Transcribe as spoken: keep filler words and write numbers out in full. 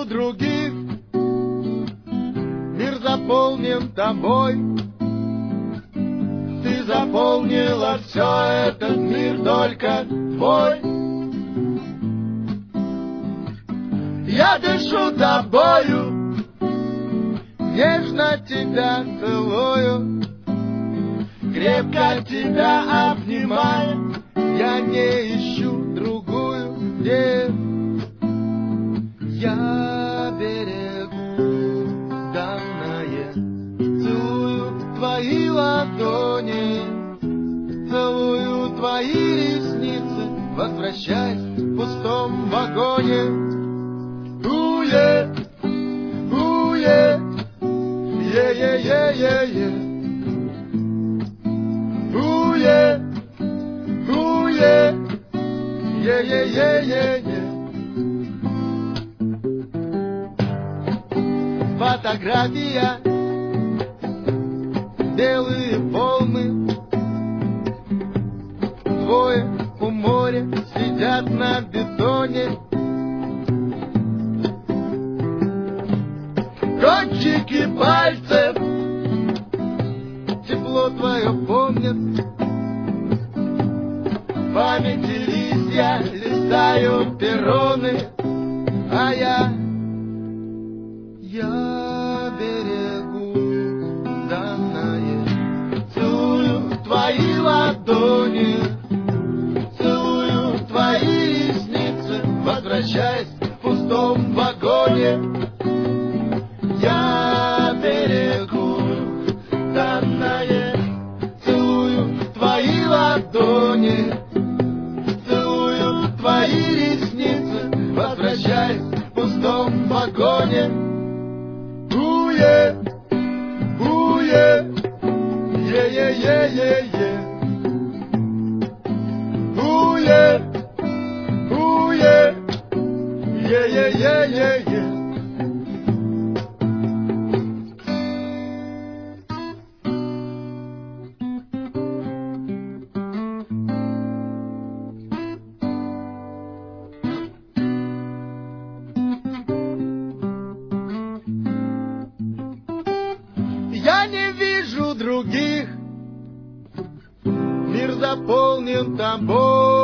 вижу других, мир заполнен тобой. Ты заполнила все, этот мир только твой. Я дышу тобою, нежно тебя целую, крепко тебя обнимая, я не ищу другую, где я берегу данное. Целую твои ладони, целую твои ресницы, возвращаясь в пустом вагоне. Уе, уе, е-е-е-е-е. Уе, уе, е-е-е-е-е. Фотография, белые волны, двое у моря сидят на бетоне. Кончики пальцев тепло твое помнят, в памяти листья листают перроны, а я, я берегу данное. Целую твои ладони, целую твои ресницы, возвращаясь в пустом вагоне. Я берегу данное, целую твои ладони, целую твои ресницы, возвращаясь в пустом вагоне. Уе, уе, е-е-е-е-е. Уе, уе, е-е-е-е-е. Я не вижу других, мир заполнен тобой.